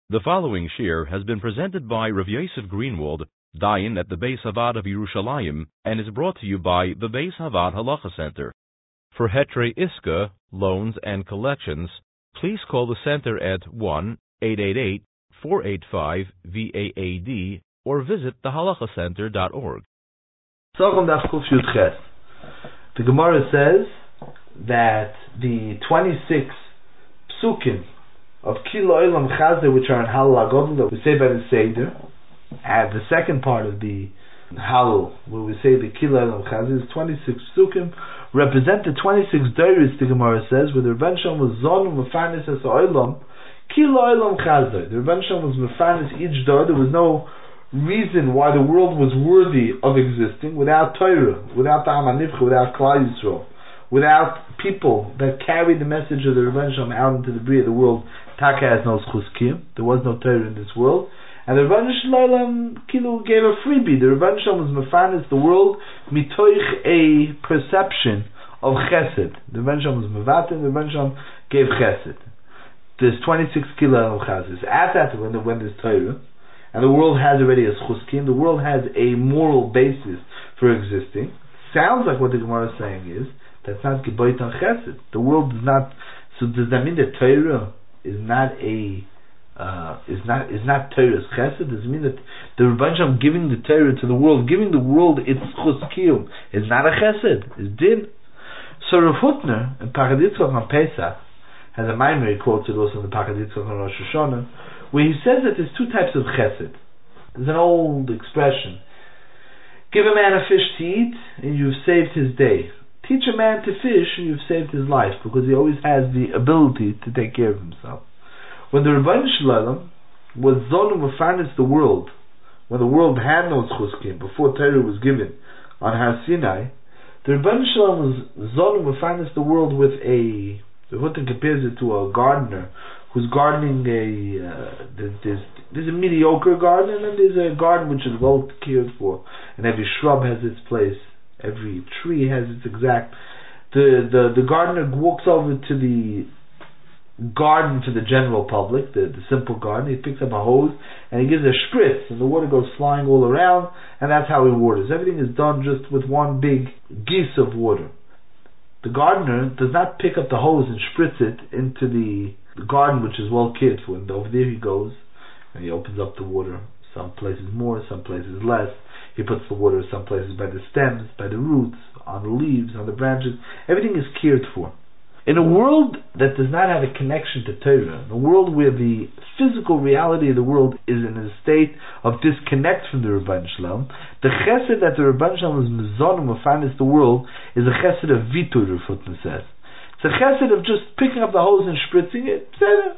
The following shir has been presented by Rav Yosef Greenwald, Dayan at the Beis Havad of Yerushalayim, and is brought to you by the Beis Havad Halacha Center. For Hetrei Iska, loans and collections, please call the center at 1-888-485-VAAD or visit thehalachacenter.org. The Gemara says that the 26 psukim of Kilo Olam Chazir, which are in Halal HaGodel, that we say by the Seder, and the second part of the Halal, where we say the Kilo Olam Chazir, is 26 psukim, represent the 26 dairies, the Gemara says, where the Rebbeinu Shalom was Zon Mefarnes Es Olam, Kilo Olam Chazir. The Rebbeinu Shalom was Mefarnes each door. There was no reason why the world was worthy of existing without Torah, without the Am HaNivcha, without Klal Yisrael, without people that carried the message of the Rebbeinu Shalom out into the Bria, the world. Taka has no schus kiyum. There was no Torah in this world, and the Rebbeinu Shalom Kilu gave a freebie. The Rebbeinu Shalom was mefarnes the world mitoich a perception of chesed. The Rebbeinu Shalom was mevatim. The Rebbeinu Shalom gave chesed. There's 26 kilo chazis. At that, when there's Torah, and the world has already a schus kiyum, the world has a moral basis for existing. Sounds like what the Gemara is saying is that's not geboit on chesed. The world does not. So does that mean that Torah is not Torah's chesed? Does it mean that the Rebbeinu Shalom giving the Torah to the world, giving the world its chus kiyum, is not a chesed? Is din? So Rav Hutner in Pachad Yitzchak on Pesach has a maimer, he quotes it also in the Pachad Yitzchak on Rosh Hashanah, where he says that there's two types of chesed. There's an old expression: give a man a fish to eat and you've saved his day. Teach a man to fish and you've saved his life, because he always has the ability to take care of himself. When the Rebbeinu Shalom was Zonu Mefarnes the world, when the world had no schus kiyum, before Torah was given on Har Sinai, the Rebbeinu Shalom was Zonu Mefarnes the world with the Hutten compares it to a gardener who's gardening there's a mediocre garden, and then there's a garden which is well cared for, and every shrub has its place. Every tree has its exact. The gardener walks over to the garden for the general public, the simple garden. He picks up a hose and he gives a spritz, and the water goes flying all around, and that's how he waters. Everything is done just with one big geese of water. The gardener does not pick up the hose and spritz it into the garden which is well cared for, and over there he goes and he opens up the water. Some places more, some places less. He puts the water some places by the stems, by the roots, on the leaves, on the branches. Everything is cared for. In a world that does not have a connection to Torah, in a world where the physical reality of the world is in a state of disconnect from the Rebbeinu Shalom, the chesed that the Rebbeinu Shalom is mezonim mefarnes the world is a chesed of vitur, Rav Hutner says. It's a chesed of just picking up the hose and spritzing it.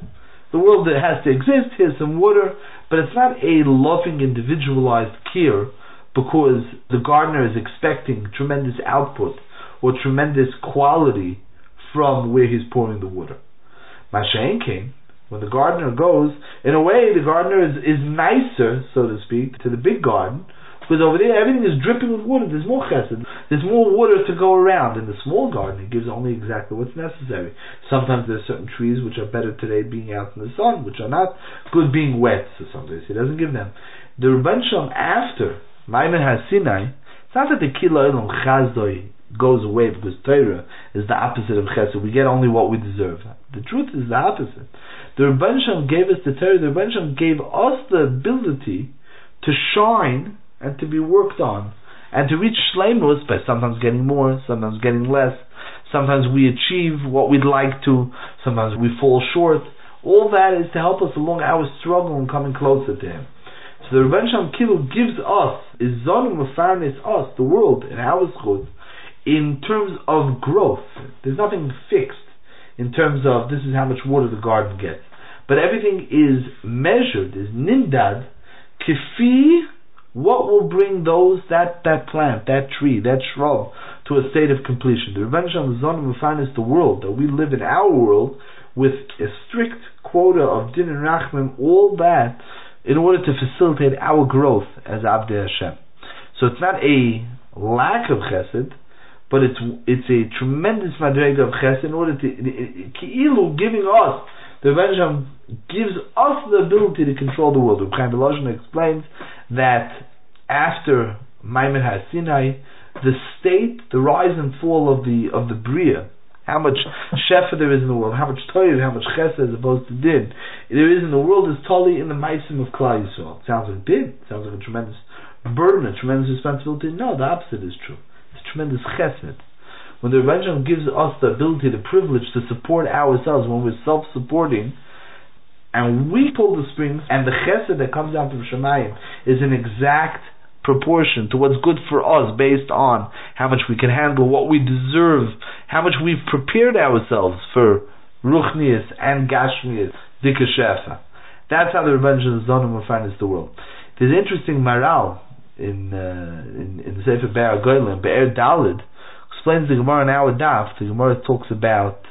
The world that has to exist, here's some water, but it's not a loving, individualized care, because the gardener is expecting tremendous output or tremendous quality from where he's pouring the water. Mashain came, when the gardener goes, in a way the gardener is nicer, so to speak, to the big garden, because over there everything is dripping with water. There's more chesed, there's more water to go around. In the small garden it gives only exactly what's necessary. Sometimes there's certain trees which are better today being out in the sun, which are not good being wet, so sometimes he doesn't give them. The Rebbeinu Shalom after Maimer Har Sinai, it's not that the Kilo Olam Chazir goes away because Torah is the opposite of Chesed. We get only what we deserve. The truth is the opposite. The Rebbeinu Shalom gave us the Torah. The Rebbeinu Shalom gave us the ability to shine and to be worked on and to reach Shleimus by sometimes getting more, sometimes getting less. Sometimes we achieve what we'd like to. Sometimes we fall short. All that is to help us along our struggle and coming closer to Him. So the Rebbeinu Shalom Kilu gives us, is Zonu Mefarnes us, the world, in our schut, in terms of growth. There's nothing fixed in terms of this is how much water the garden gets. But everything is measured, is nindad, kifi, what will bring that plant, that tree, that shrub, to a state of completion. The Rebbeinu Shalom Zonu Mefarnes the world, that we live in our world, with a strict quota of din and rachmim, all that, in order to facilitate our growth as Abdei Hashem. So it's not a lack of chesed, but it's a tremendous madrega of chesed in order to Ki'ilu giving us the Rebbeinu Shalom gives us the ability to control the world. Reb Chaim Volozhin explains that after Maimon HaSinai, the state, the rise and fall of the Bria, how much shefa there is in the world, how much Torah, how much chesed as opposed to din there is in the world, is totally in the maisim of Klal Yisrael. It sounds like din, it sounds like a tremendous burden, a tremendous responsibility. No, the opposite is true. It's a tremendous chesed. When the Rebbeinu Shalom gives us the ability, the privilege to support ourselves, when we're self-supporting, and we pull the springs, and the chesed that comes down from Shemayim is an exact proportion to what's good for us based on how much we can handle, what we deserve, how much we've prepared ourselves for Ruchnius and Gashmius, Dika Shefa. That's how the Rebbeinu Shalom Zonim finds the world. There's an interesting Maral in the Sefer Be'er Goyim, Be'er Dalid, explains the Gemara in our daf. The Gemara talks about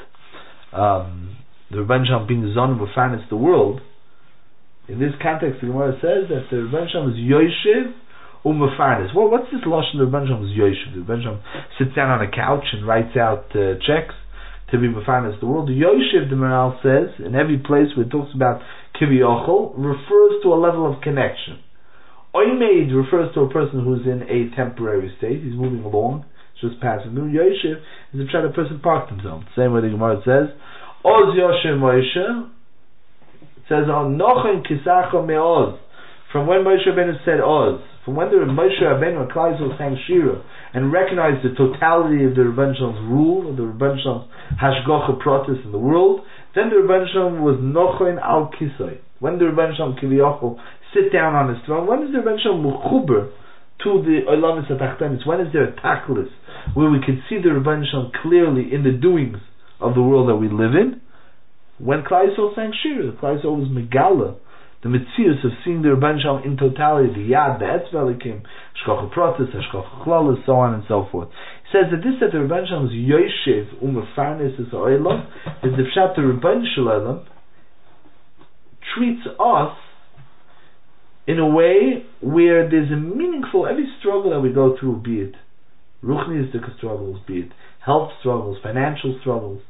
the Rebbeinu Shalom being the Zonim finds the world. In this context, the Gemara says that the Rebbeinu Shalom is Yoshev Umefarnes. Well, what's this lashon? The Rebbeinu Shalom is Yoshev. The Rebbeinu Shalom sits down on a couch and writes out checks to be Mefarnes the world. The Yoshev, the Maral says, in every place where it talks about Kiviyachol, refers to a level of connection. Oimeid refers to a person who's in a temporary state. He's moving along, just passing through. Yoshev is a trying to person parked himself. Same way the Gemara says, Oz Yoshev Moshe. It says on Nochen Kisacho Me'oz. From when Moshe Rabbeinu said Oz, from when the Moshe Rabbeinu and Klal Yisrael sang Shira and recognized the totality of the Rebbeinu Shalom's rule, of the Rebbeinu Shalom's Hashgacha Pratis in the world, then the Rebbeinu Shalom was Nochen Al Kisai. When the Rebbeinu Shalom Kiviyachol sit down on his throne, when is the Rebbeinu Shalom Mechuber to the Olamis HaTachtenis? When is there a Tachlis where we can see the Rebbeinu Shalom clearly in the doings of the world that we live in? When Klal Yisrael sang Shira, Klal Yisrael was Megala, the Metzius of seeing the Rebbeinu Shalom in totality, the Yad, the Etzva Elikim, Hashgacha Pratis, Hashgacha Chlalis, so on and so forth. He says that this, that the Rebbeinu Shalom is Yoshev Umefarnes is Olam, is the Pshat the Rebbeinu Shalom treats us in a way where there's a meaningful, every struggle that we go through, be it Ruchniistic struggles, be it health struggles, financial struggles,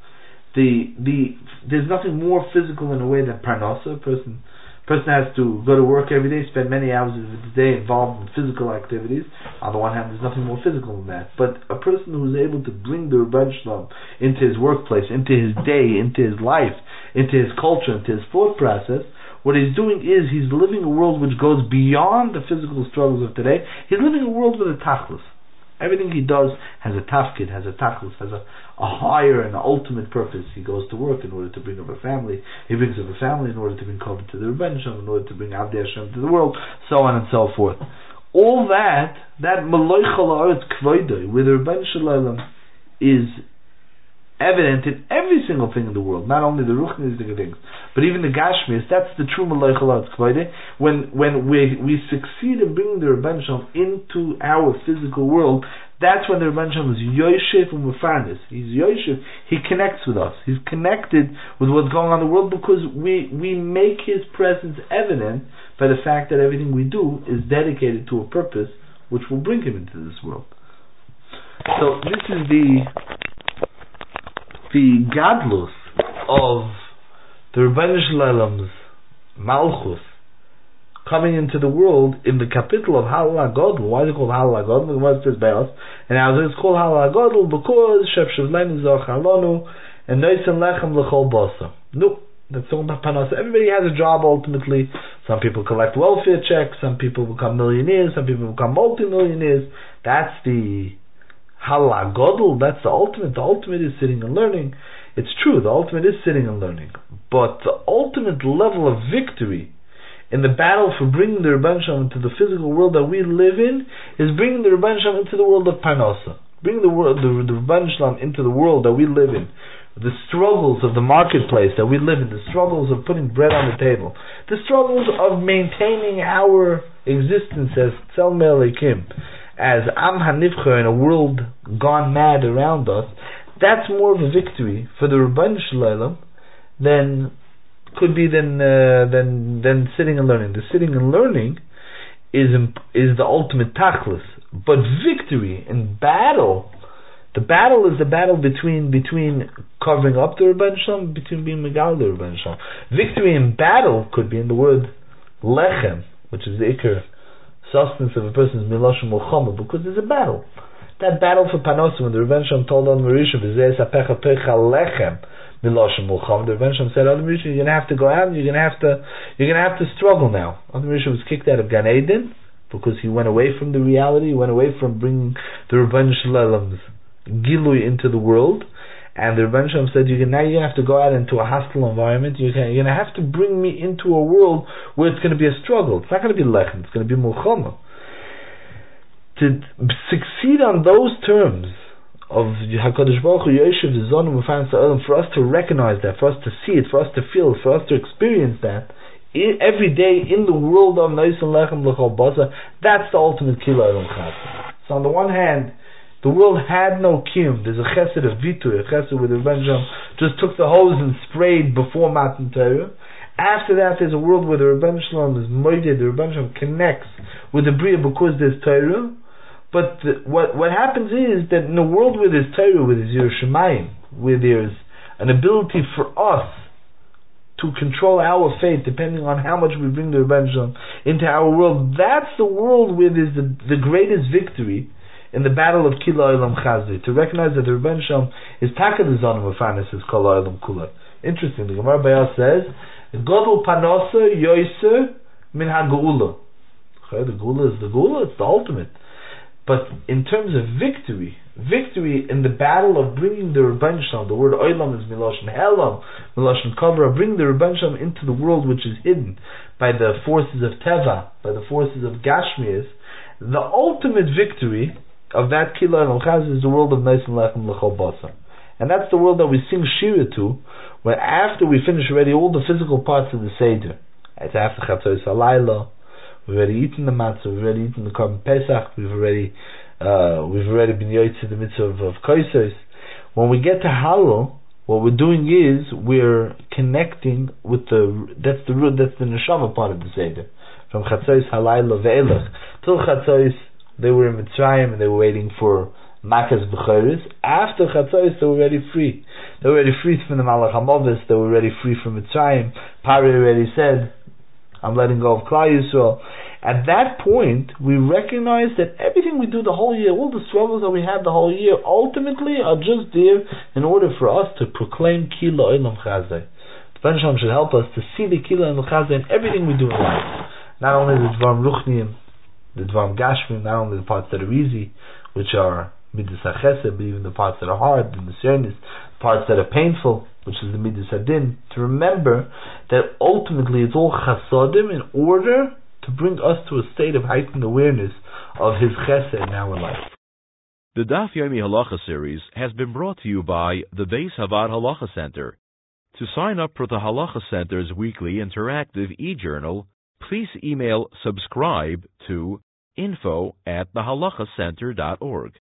there's nothing more physical in a way than Parnasa. A person has to go to work every day, spend many hours of the day involved in physical activities. On the one hand, there's nothing more physical than that. But a person who's able to bring the Rebbeinu Shalom into his workplace, into his day, into his life, into his culture, into his thought process, what he's doing is he's living a world which goes beyond the physical struggles of today. He's living a world with a tachlis. Everything he does has a tafkid, has a tachlis, has a higher and ultimate purpose. He goes to work in order to bring up a family. He brings up a family in order to bring Kavod to the Rebbeinu Shalom, in order to bring Avdei Hashem to the world, so on and so forth. All that Meloich Ha'aretz Kvoidoi, where the Rebbeinu Shalom is evident in every single thing in the world, not only the Ruchnistic things, but even the Gashmias. That's the true Meloich Ha'aretz Kvoidoi. When we succeed in bringing the Rebbeinu Shalom into our physical world, that's when the Rebbeinu Shalom is Yoshev Umefarnes. He's Yoshev. He connects with us. He's connected with what's going on in the world because we make his presence evident by the fact that everything we do is dedicated to a purpose which will bring him into this world. So this is the gadlus of the Rebbeinu Shalom's Malchus coming into the world in the capital of Halal HaGodl. Why is it called Halal HaGodl? The Gemara says by us. And now it's called Halal HaGodl because Shef Shavlein Zoch Halonu and Noisen Lechem L'chol Basa. No, that's talking about Panas. Everybody has a job ultimately. Some people collect welfare checks, some people become millionaires, some people become multi-millionaires. That's the Halal HaGodl. That's the ultimate. The ultimate is sitting and learning. It's true, the ultimate is sitting and learning. But the ultimate level of victory in the battle for bringing the Rebbeinu Shalom into the physical world that we live in is bringing the Rebbeinu Shalom into the world of Parnasa. Bringing the Rebbeinu Shalom into the world that we live in. The struggles of the marketplace that we live in. The struggles of putting bread on the table. The struggles of maintaining our existence as Tzelmei Elikim, as Am HaNivcher, in a world gone mad around us. That's more of a victory for the Rebbeinu Shalom than sitting and learning. The sitting and learning is the ultimate tachlis, but victory in battle, The battle is the battle between covering up the Rebbeinu Shalom, between being Megal the Rebbeinu Shalom. Victory in battle could be in the word lechem, which is the ikar sustenance of a person's miloshem mulchama, because there's a battle. That battle for Panosim, when the Rebbeinu Shalom told on Marisha, V'zeh sapecha toicha lechem miloshem mulchama, the Rebbeinu Shalom said, "Oh, Marisha, you're going to have to go out, and you're going to have to struggle now." Marisha was kicked out of Gan Eden because he went away from the reality, he went away from bringing the Rebbeinu Shalom's Gilui into the world, and the Rebbeinu Shalom said, you're going to have to go out into a hostile environment. You're going to have to bring me into a world where it's going to be a struggle. It's not going to be lechem, it's going to be mulchama. To succeed on those terms of HaKadosh Baruch Hu Yoshev Zonu Mefanas Ha'olam, for us to recognize that, for us to see it, for us to feel it, for us to experience that every day in the world of Noisan Lechem L'chol Basa, that's the ultimate Kila Elam Chassid. So on the one hand, the world had no kiyum. There's a chesed of vitur, a chesed where the Rebbeinu Shalom just took the hose and sprayed before Matan Torah. After that, there's a world where the Rebbeinu Shalom is moided, the Rebbeinu Shalom connects with the Bria because there's Torah. But what happens is that in a world where there's Torah, where there's Yerushalayim, where there's an ability for us to control our fate depending on how much we bring the Rebbeinu Shalom into our world, that's the world where there's the greatest victory in the battle of Kila Olam Chazri, to recognize that the Rebbeinu Shalom is Taka the Zonim of Fanis is Kol Olam Kula. Interesting, the Gemara Bayah says, Godel Panosa Yoiser Min HaGeula. The Geula is the Geula, it's the ultimate. But in terms of victory in the battle of bringing the Rebbeinu Shalom, the word Olam is Miloshen Helam, Miloshen Kavra, bring the Rebbeinu Shalom into the world which is hidden by the forces of Teva, by the forces of Gashmias. The ultimate victory of that Kila and Chaz is the world of Noisan Lechem L'chol Basa. And that's the world that we sing Shira to, where after we finish already all the physical parts of the Seder, it's after Chatzos Halayla, we've already eaten the matzah, we've already eaten the Korban Pesach, we've already been yoytze the mitzvah of Kosos. When we get to Hallel, what we're doing is we're connecting with that's the neshama part of the Seder. From Chatzos Halayla ve'elach till Chatzos, they were in Mitzrayim and they were waiting for Makas B'choris. After Chatzos, they were already free. They were already free from the Malach HaMovis. They were already free from Mitzrayim. Pari already said, I'm letting go of Klal Yisrael. At that point, we recognize that everything we do the whole year, all the struggles that we had the whole year, ultimately are just there in order for us to proclaim Kila Olam Chazai. The Rebbeinu Shalom should help us to see the Kila Olam Chazai in everything we do in life. Not only the Dvarim Ruchniim, the Dvarim Gashmim, not only the parts that are easy, which are Midas HaChesed, but even the parts that are hard, the Nisyonis, parts that are painful, which is the Midas HaDin, to remember that ultimately it's all Chasodim in order to bring us to a state of heightened awareness of His Chesed in our life. The Daf Yomi Halacha series has been brought to you by the Beis Havad Halacha Center. To sign up for the Halacha Center's weekly interactive e-journal, please email subscribe to info@thehalachacenter.org.